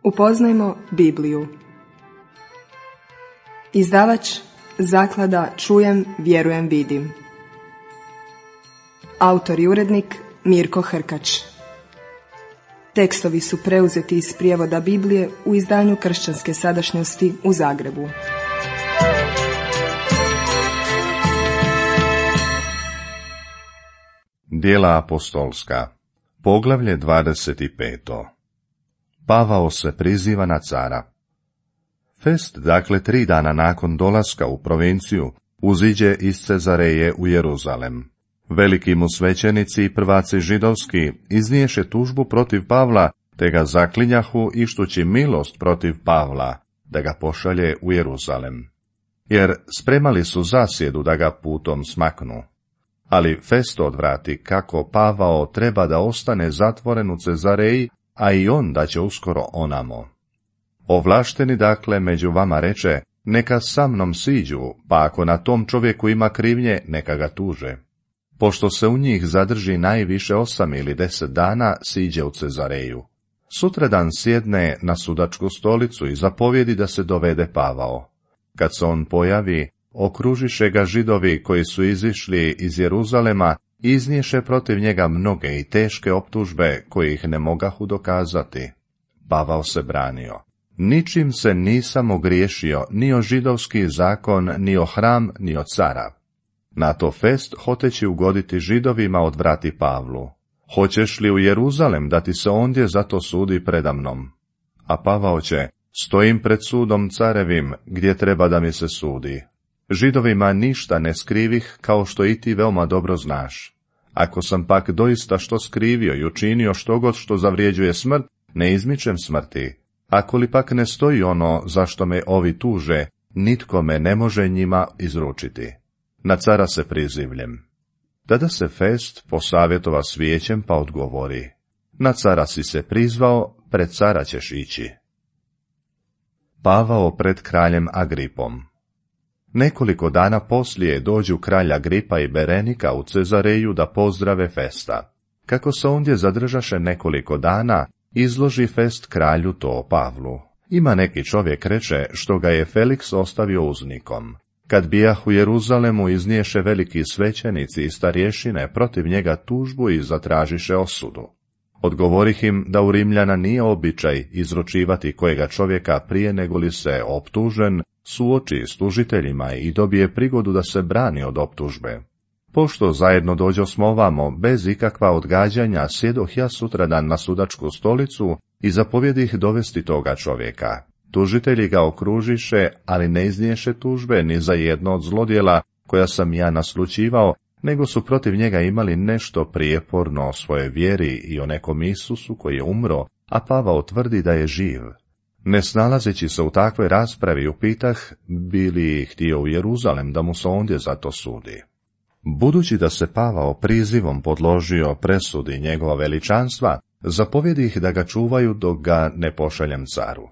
Upoznajmo Bibliju. Izdavač Zaklada Čujem, vjerujem, vidim. Autor i urednik Mirko Hrkač. Tekstovi su preuzeti iz prijevoda Biblije u izdanju Kršćanske sadašnjosti u Zagrebu. Djela apostolska, poglavlje 25. Pavao se priziva na cara. Fest, dakle 3 dana nakon dolaska u provinciju, uziđe iz Cezareje u Jeruzalem. Veliki mu svećenici i prvaci židovski izniješe tužbu protiv Pavla, te ga zaklinjahu ištući milost protiv Pavla, da ga pošalje u Jeruzalem. Jer spremali su zasjedu da ga putom smaknu. Ali Festo odvrati kako Pavao treba da ostane zatvoren u Cezareji, a i on da će uskoro onamo. Ovlašteni dakle među vama reče, neka sa mnom siđu, pa ako na tom čovjeku ima krivnje, neka ga tuže. Pošto se u njih zadrži najviše 8 ili 10 dana, siđe u Cezareju. Sutradan sjedne na sudačku stolicu i zapovjedi da se dovede Pavao. Kad se on pojavi, okružiše ga Židovi koji su izišli iz Jeruzalema i izniješe protiv njega mnoge i teške optužbe koje ih ne mogahu dokazati. Pavao se branio. Ničim se nisam ogriješio, ni o židovski zakon, ni o hram, ni o cara. Na to Fest, hoteći ugoditi Židovima, odvrati Pavlu. Hoćeš li u Jeruzalem da ti se ondje zato sudi predamnom? A Pavao će, stojim pred sudom carevim, gdje treba da mi se sudi. Židovima ništa ne skrivih, kao što i ti veoma dobro znaš. Ako sam pak doista što skrivio i učinio štogod što zavrijeđuje smrt, ne izmičem smrti. Ako li pak ne stoji ono zašto me ovi tuže, nitko me ne može njima izručiti. Na cara se prizivljem. Tada se Fest posavjetova s vijećem pa odgovori. Na cara si se prizvao, pred cara ćeš ići. Pavao pred kraljem Agripom. Nekoliko dana poslije dođu kralj Agripa i Berenika u Cezareju da pozdrave Festa. Kako se ondje zadržaše nekoliko dana, izloži Fest kralju to o Pavlu. Ima neki čovjek, reče, što ga je Feliks ostavio uznikom. Kad bijah u Jeruzalemu, izniješe veliki svećenici i starješine protiv njega tužbu i zatražiše osudu. Odgovorih im da u Rimljana nije običaj izručivati kojega čovjeka prije nego li se optužen suoči s tužiteljima i dobije prigodu da se brani od optužbe. Pošto zajedno dođosmo ovamo, bez ikakva odgađanja, sjedoh ja sutradan na sudačku stolicu i zapovjedih dovesti toga čovjeka. Tužitelji ga okružiše, ali ne izniješe tužbe ni za jedno od zlodjela koja sam ja naslućivao, nego su protiv njega imali nešto prijeporno o svojoj vjeri i o nekom Isusu koji je umro, a Pavao tvrdi da je živ. Ne snalazeći se u takvoj raspravi, upitah, bi li htio u Jeruzalem da mu se ondje zato sudi. Budući da se Pavao prizivom podložio presudi njegova veličanstva, zapovjedih da ga čuvaju dok ga ne pošaljem caru.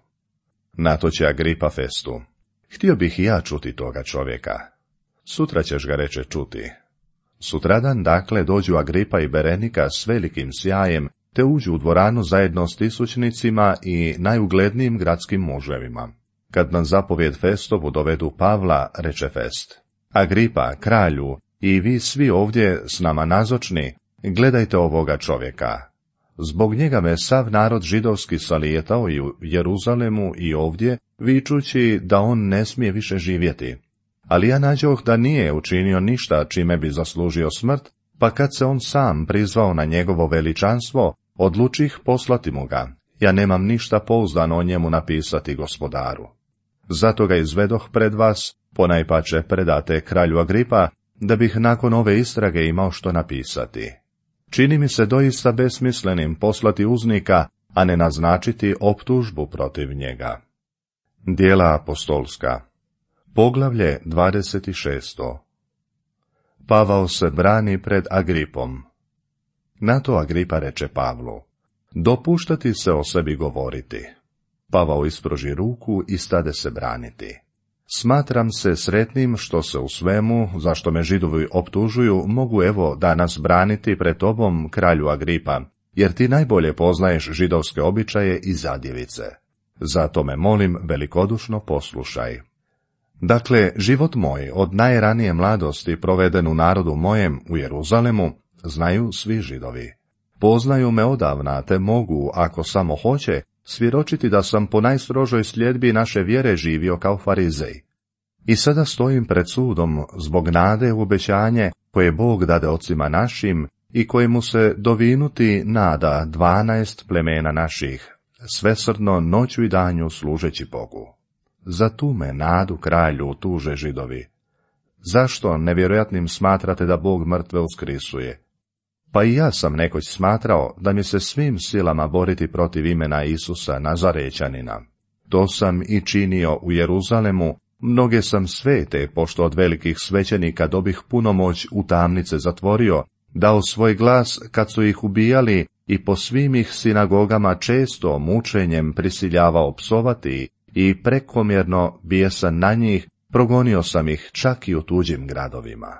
Na to će Agripa Festu. Htio bih i ja čuti toga čovjeka. Sutra ćeš ga, reče, čuti. Sutradan, dakle, dođu Agripa i Berenika s velikim sjajem, te uđu u dvoranu zajedno s tisućnicima i najuglednijim gradskim muževima. Kad na zapovjed Festovu dovedu Pavla, reče Fest. Agripa, kralju, i vi svi ovdje s nama nazočni, gledajte ovoga čovjeka. Zbog njega me sav narod židovski salijetao i u Jeruzalemu i ovdje, vičući da on ne smije više živjeti. Ali ja nađoh da nije učinio ništa čime bi zaslužio smrt, pa kad se on sam prizvao na njegovo veličanstvo, odlučih poslati mu ga. Ja nemam ništa pouzdano o njemu napisati gospodaru. Zato ga izvedoh pred vas, ponajpače predate kralju Agripa, da bih nakon ove istrage imao što napisati. Čini mi se doista besmislenim poslati uznika, a ne naznačiti optužbu protiv njega. Djela apostolska, poglavlje 26. Pavao se brani pred Agripom. Na to Agripa reče Pavlu, dopuštati se o sebi govoriti. Pavao ispruži ruku i stade se braniti. Smatram se sretnim što se u svemu, zašto me Židovi optužuju, mogu evo danas braniti pred tobom, kralju Agripa, jer ti najbolje poznaješ židovske običaje i zadjevice. Zato me molim velikodušno poslušaj. Dakle, život moj od najranije mladosti proveden u narodu mojem u Jeruzalemu znaju svi Židovi. Poznaju me odavna, te mogu, ako samo hoće, svjedočiti da sam po najstrožoj sljedbi naše vjere živio kao farizej. I sada stojim pred sudom zbog nade u obećanje koje Bog dade ocima našim i kojemu se dovinuti nada 12 plemena naših, svesrdno noću i danju služeći Bogu. Za tu me nadu kralju tuže Židovi. Zašto nevjerojatnim smatrate da Bog mrtve uskrisuje? Pa i ja sam nekoć smatrao da mi se svim silama boriti protiv imena Isusa Nazarećanina. To sam i činio u Jeruzalemu, mnoge sam svete, pošto od velikih svećenika dobih punomoć u tamnice zatvorio, dao svoj glas kad su ih ubijali i po svim ih sinagogama često mučenjem prisiljavao psovati i prekomjerno bijesan na njih, progonio sam ih čak i u tuđim gradovima.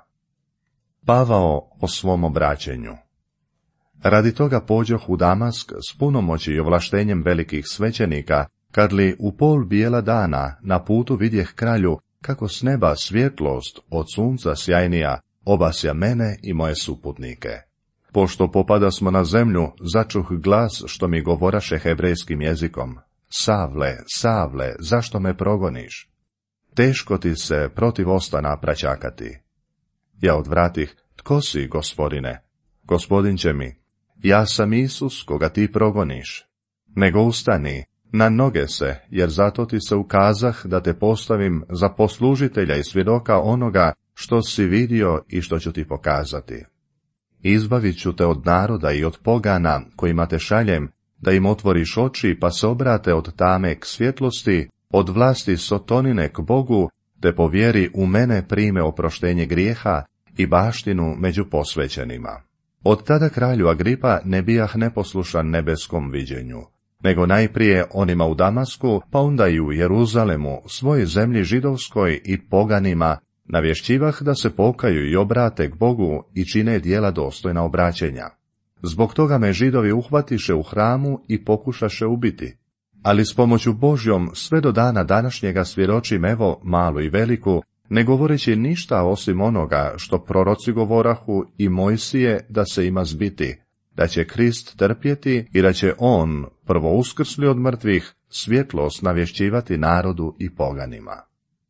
Pavao o svom obraćenju. Radi toga pođoh u Damask s punomoći i ovlaštenjem velikih svećenika, kad li u pol bijela dana na putu vidjeh kralju kako s neba svjetlost od sunca sjajnija obasja mene i moje suputnike. Pošto popada smo na zemlju, začuh glas što mi govoraše hebrejskim jezikom: Savle, Savle, zašto me progoniš? Teško ti se protiv ostana praćakati. Ja odvratih: Tko si, Gospodine? Gospodin će mi: Ja sam Isus koga ti progoniš. Nego ustani, na noge se, jer zato ti se ukazah da te postavim za poslužitelja i svjedoka onoga što si vidio i što ću ti pokazati. Izbavit ću te od naroda i od pogana kojima te šaljem, da im otvoriš oči pa se obrate od tame k svjetlosti, od vlasti sotonine k Bogu, te po vjeri u mene prime oproštenje grijeha i baštinu među posvećenima. Od tada kralju Agripa ne bijah neposlušan nebeskom viđenju, nego najprije onima u Damasku, pa onda i u Jeruzalemu, svojoj zemlji židovskoj i poganima, navješćivah da se pokaju i obrate k Bogu i čine djela dostojna obraćenja. Zbog toga me Židovi uhvatiše u hramu i pokušaše ubiti. Ali s pomoću Božjom sve do dana današnjega svjedočim, evo, malu i veliku, ne govoreći ništa osim onoga što proroci govorahu i Mojsije da se ima zbiti, da će Krist trpjeti i da će on, prvo uskrsli od mrtvih, svjetlost navješćivati narodu i poganima.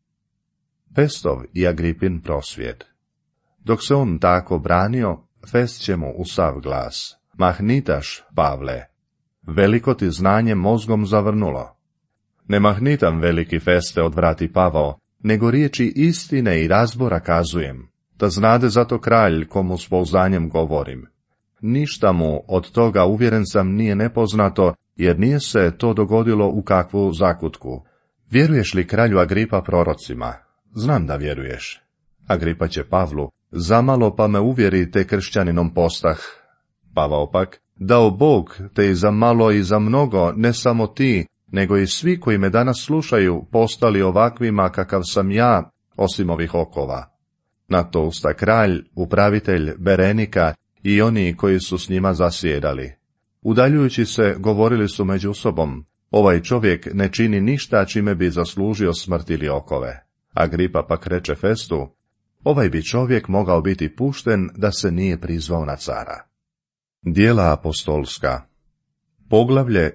Festov i Agripin prosvjed. Dok se on tako branio, Fest će mu u sav glas: Mahnitaš, Pavle, veliko ti znanje mozgom zavrnulo. Ne mahnitam, veliki Feste, odvrati Pavao, nego riječi istine i razbora kazujem, da znade zato kralj komu s pouzdanjem govorim. Ništa mu od toga, uvjeren sam, nije nepoznato, jer nije se to dogodilo u kakvu zakutku. Vjeruješ li kralju Agripa prorocima? Znam da vjeruješ. Agripa će Pavlu: Zamalo pa me uvjeri, te kršćaninom postah. Pavao pak: Dao Bog te i za malo i za mnogo, ne samo ti, nego i svi koji me danas slušaju postali ovakvima kakav sam ja, osim ovih okova. Na to usta kralj, upravitelj Berenika i oni koji su s njima zasjedali. Udaljujući se, govorili su među sobom: Ovaj čovjek ne čini ništa čime bi zaslužio smrt ili okove. Agripa pak reče Festu: Ovaj bi čovjek mogao biti pušten da se nije prizvao na cara. Djela apostolska. Poglavlje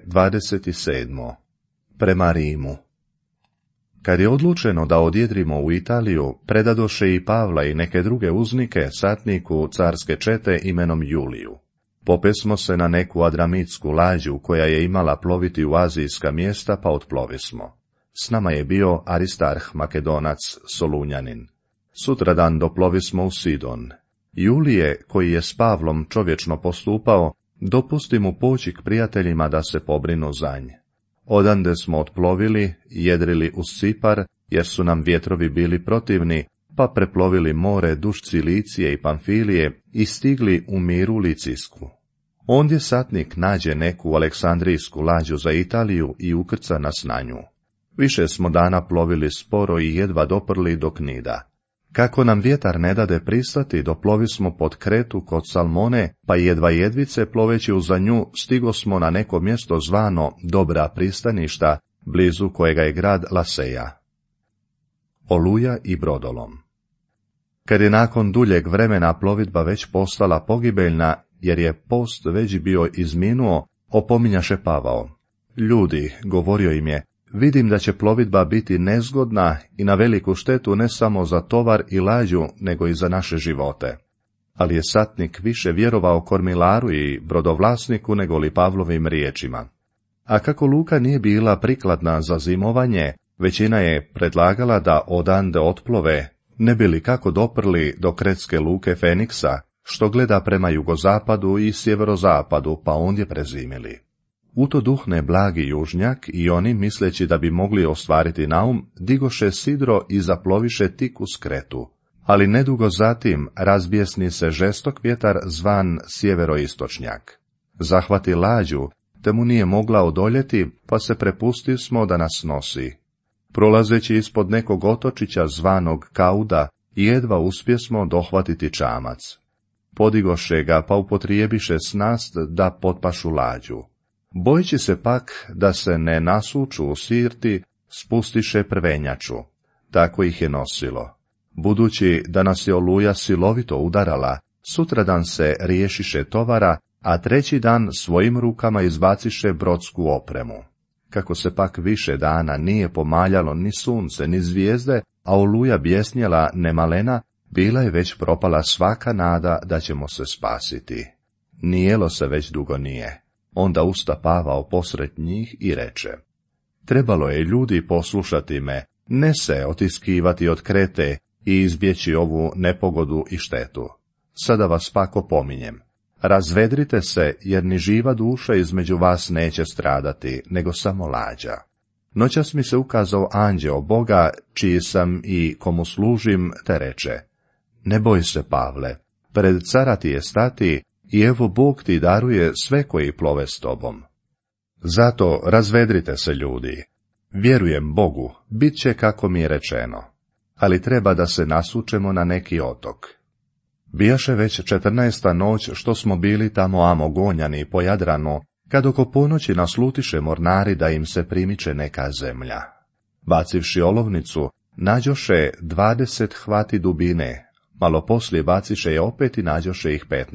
27. Prema Rimu. Kad je odlučeno da odjedrimo u Italiju, predadoše i Pavla i neke druge uznike satniku carske čete imenom Juliju. Popesmo se na neku adramitsku lađu koja je imala ploviti u azijska mjesta, pa otplovismo. S nama je bio Aristarh Makedonac, Solunjanin. Sutradan doplovismo u Sidon. Julije, koji je s Pavlom čovječno postupao, dopusti mu poći k prijateljima da se pobrinu za nj. Odande smo otplovili, jedrili uz Cipar, jer su nam vjetrovi bili protivni, pa preplovili more duž Cilicije i Pamfilije i stigli u Miru Licijsku. Ondje satnik nađe neku aleksandrijsku lađu za Italiju i ukrca nas na nju. Više smo dana plovili sporo i jedva doprli do Knida. Kako nam vjetar ne dade pristati, doplovismo pod Kretu kod Salmone, pa jedva jedvice ploveći uza nju stigosmo na neko mjesto zvano Dobra pristaništa, blizu kojega je grad Laseja. Oluja i brodolom. Kad je nakon duljeg vremena plovidba već postala pogibeljna, jer je post već bio izminuo, opominjaše Pavao. Ljudi, govorio im je, vidim da će plovidba biti nezgodna i na veliku štetu ne samo za tovar i lađu, nego i za naše živote. Ali je satnik više vjerovao kormilaru i brodovlasniku nego li Pavlovim riječima. A kako luka nije bila prikladna za zimovanje, većina je predlagala da odande otplove, ne bi li kako doprli do kretske luke Feniksa, što gleda prema jugozapadu i sjeverozapadu, pa ondje prezimili. U to duhne blagi južnjak i oni, misleći da bi mogli ostvariti naum, digoše sidro i zaploviše tik uz Kretu. Ali nedugo zatim razbjesni se žestok vjetar zvan sjeveroistočnjak. Zahvati lađu, te mu nije mogla odoljeti, pa se prepustismo da nas nosi. Prolazeći ispod nekog otočića zvanog Kauda, jedva uspjesmo dohvatiti čamac. Podigoše ga, pa upotrijebiše snast da potpašu lađu. Bojeći se pak da se ne nasuču u sirti, spustiše prvenjaču. Tako ih je nosilo. Budući da nas je oluja silovito udarala, sutradan se riješiše tovara, a treći dan svojim rukama izbaciše brodsku opremu. Kako se pak više dana nije pomaljalo ni sunce ni zvijezde, a oluja bjesnjela nemalena, bila je već propala svaka nada da ćemo se spasiti. Nijelo se već dugo nije. Onda usta Pavao posred njih i reče: trebalo je, ljudi, poslušati me, ne se otiskivati od Krete i izbjeći ovu nepogodu i štetu. Sada vas pak opominjem. Razvedrite se, jer ni živa duša između vas neće stradati, nego samo lađa. Noćas mi se ukazao anđeo Boga, čiji sam i komu služim, te reče: ne boj se, Pavle, pred cara ti je stati, i evo Bog ti daruje sve koji plove s tobom. Zato razvedrite se, ljudi. Vjerujem Bogu, bit će kako mi je rečeno, ali treba da se nasučemo na neki otok. Bijaše već 14. noć što smo bili tamo amogonjani po Jadranu, kad oko ponoći naslutiše mornari da im se primiče neka zemlja. Bacivši olovnicu, nađoše 20 hvati dubine, malo poslije baciše je opet i nađoše ih 15.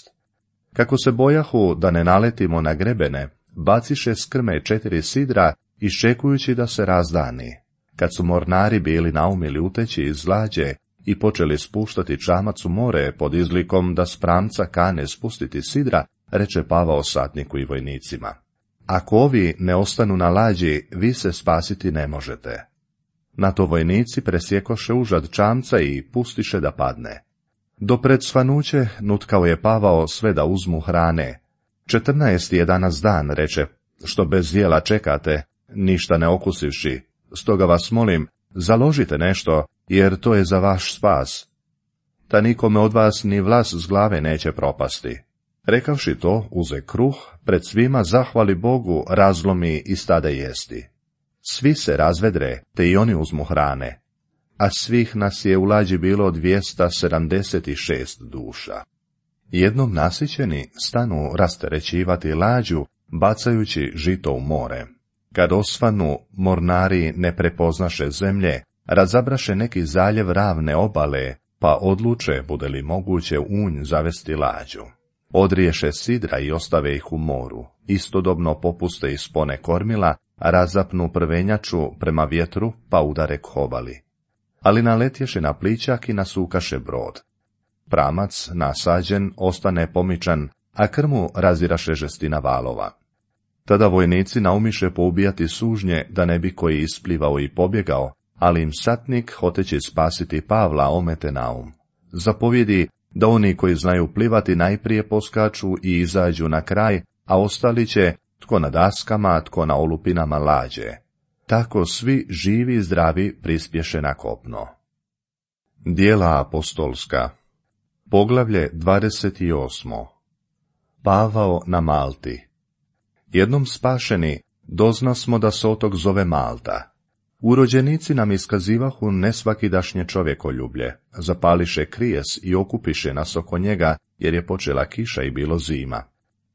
Kako se bojahu da ne naletimo na grebene, baciše s krme 4 sidra, iščekujući da se razdani. Kad su mornari bili naumili uteći iz lađe i počeli spuštati čamac u more pod izlikom da s pramca kane spustiti sidra, reče Pavao satniku i vojnicima: ako ovi ne ostanu na lađi, vi se spasiti ne možete. Na to vojnici presjekoše užad čamca i pustiše da padne. Do pred svanuće nutkao je Pavao sve da uzmu hrane. 14 je danas dan, reče, što bez jela čekate, ništa ne okusivši. Stoga vas molim, založite nešto, jer to je za vaš spas. Ta nikome od vas ni vlas s glave neće propasti. Rekavši to, uze kruh, pred svima zahvali Bogu, razlomi i stade jesti. Svi se razvedre, te i oni uzmu hrane. A svih nas je u lađi bilo 276 duša. Jednom nasićeni stanu rasterećivati lađu, bacajući žito u more. Kad osvanu, mornari ne prepoznaše zemlje, razabraše neki zaljev ravne obale, pa odluče, bude li moguće, unj zavesti lađu. Odriješe sidra i ostave ih u moru, istodobno popuste ispone kormila, razapnu prvenjaču prema vjetru, pa udare k obali. Ali naletješe na plićak i nasukaše brod. Pramac, nasađen, ostane pomičan, a krmu raziraše žestina valova. Tada vojnici naumiše poubijati sužnje, da ne bi koji isplivao i pobjegao, ali im satnik, hoteći spasiti Pavla, omete naum. Zapovjedi da oni koji znaju plivati najprije poskaču i izađu na kraj, a ostali će, tko na daskama, tko na olupinama lađe. Tako svi živi i zdravi prispješe na kopno. Djela apostolska. Poglavlje 28. Pavao na Malti. Jednom spašeni, doznasmo da se otok zove Malta. Urođenici nam iskazivahu nesvakidašnje čovjekoljublje, zapališe krijes i okupiše nas oko njega, jer je počela kiša i bilo zima.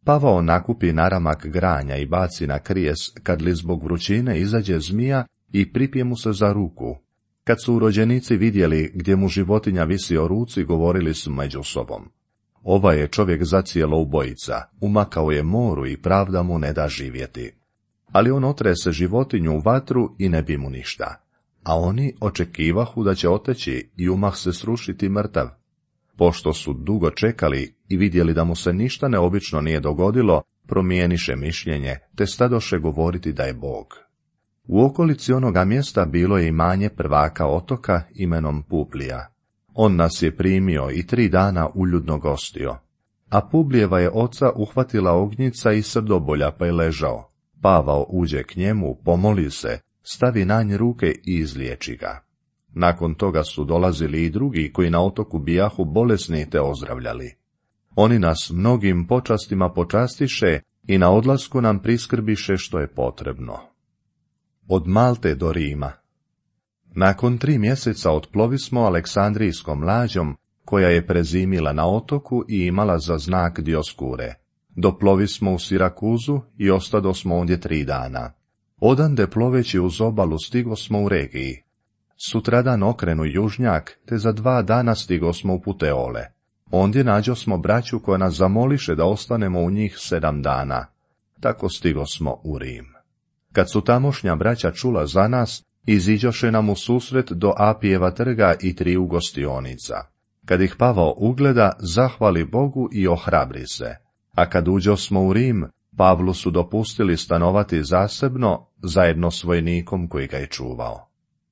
Pavao nakupi naramak granja i baci na krijes, kad li zbog vrućine izađe zmija i pripije mu se za ruku. Kad su urođenici vidjeli gdje mu životinja visi o ruci, govorili su među sobom: ovaj je čovjek zacijelo ubojica, umakao je moru i pravda mu ne da živjeti. Ali on otrese životinju u vatru i ne bi mu ništa. A oni očekivahu da će oteći i umah se srušiti mrtav. Pošto su dugo čekali i vidjeli da mu se ništa neobično nije dogodilo, promijeniše mišljenje, te stadoše govoriti da je Bog. U okolici onoga mjesta bilo je imanje prvaka otoka imenom Publija. On nas je primio i 3 dana uljudno gostio. A Publijeva je oca uhvatila ognjica i srdobolja, pa je ležao. Pavao uđe k njemu, pomoli se, stavi na nj ruke i izliječi ga. Nakon toga su dolazili i drugi koji na otoku bijahu bolesni te ozdravljali. Oni nas mnogim počastima počastiše i na odlasku nam priskrbiše što je potrebno. Od Malte do Rima. Nakon 3 mjeseca otplovismo Aleksandrijskom lađom, koja je prezimila na otoku i imala za znak Dioskure. Doplovismo u Sirakuzu i ostadosmo ondje 3 dana. Odande ploveći uz obalu stigosmo u Regiji. Sutradan okrenu južnjak, te za 2 dana stigosmo u Puteole. Ondje nađosmo braću koja nas zamoliše da ostanemo u njih 7 dana. Tako stigosmo u Rim. Kad su tamošnja braća čula za nas, iziđoše nam u susret do Apijeva trga i 3 gostionica. Kad ih Pavao ugleda, zahvali Bogu i ohrabri se. A kad uđosmo u Rim, Pavlu su dopustili stanovati zasebno, zajedno s vojnikom koji ga je čuvao.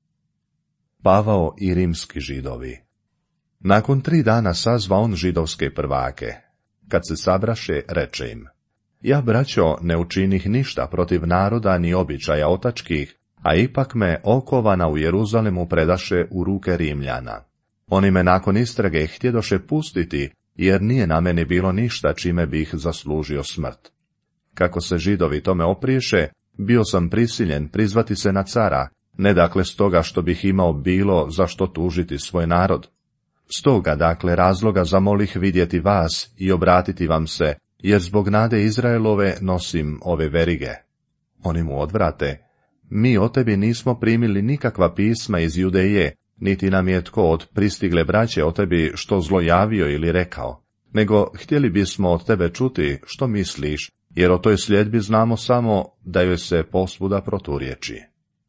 Pavao i rimski židovi. Nakon 3 dana sazva on židovske prvake. Kad se sabraše, reče im: ja, braćo, ne učinih ništa protiv naroda ni običaja otačkih, a ipak me okovana u Jeruzalemu predaše u ruke Rimljana. Oni me nakon istrage htjedoše pustiti, jer nije na meni bilo ništa čime bih zaslužio smrt. Kako se Židovi tome opriješe, bio sam prisiljen prizvati se na cara, ne dakle stoga što bih imao bilo za što tužiti svoj narod. Stoga dakle razloga zamolih vidjeti vas i obratiti vam se, jer zbog nade Izraelove nosim ove verige. Oni mu odvrate: mi o tebi nismo primili nikakva pisma iz Judeje, niti nam je tko od pristigle braće o tebi što zlojavio ili rekao, nego htjeli bismo od tebe čuti što misliš, jer o toj sljedbi znamo samo da joj se posvuda proturječi.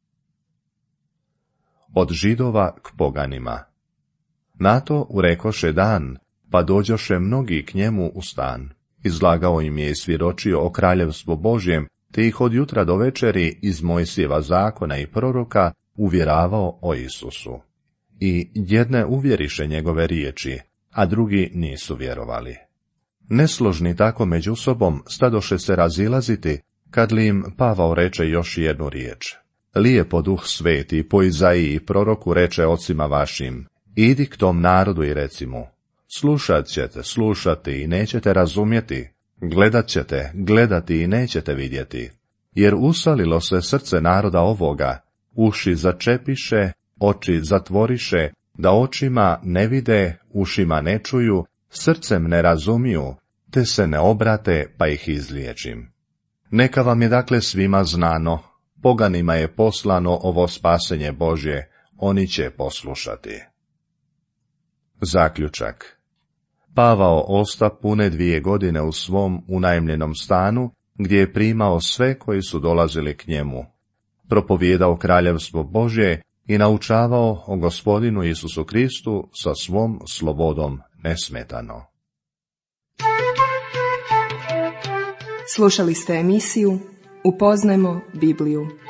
Od Židova k poganima. Na to urekoše dan, pa dođoše mnogi k njemu u stan. Izlagao im je i svjedočio o kraljevstvu Božjem, te ih od jutra do večeri iz Mojsijeva zakona i proroka uvjeravao o Isusu. I jedne uvjeriše njegove riječi, a drugi nisu vjerovali. Nesložni tako među sobom stadoše se razilaziti, kad li im Pavao reče još jednu riječ. Lijepo Duh Sveti po Izaiji i proroku reče ocima vašim: idi k tom narodu i reci mu: slušat ćete slušati i nećete razumjeti, gledat ćete gledati i nećete vidjeti, jer usalilo se srce naroda ovoga, uši začepiše, oči zatvoriše, da očima ne vide, ušima ne čuju, srcem ne razumiju, te se ne obrate, pa ih izliječim. Neka vam je dakle svima znano, poganima je poslano ovo spasenje Božje, oni će poslušati. Zaključak. Pavao osta pune 2 godine u svom unajmljenom stanu, gdje je primao sve koji su dolazili k njemu. Propovijedao kraljevstvo Božje i naučavao o Gospodinu Isusu Kristu sa svom slobodom nesmetano. Slušali ste emisiju Upoznajmo Bibliju.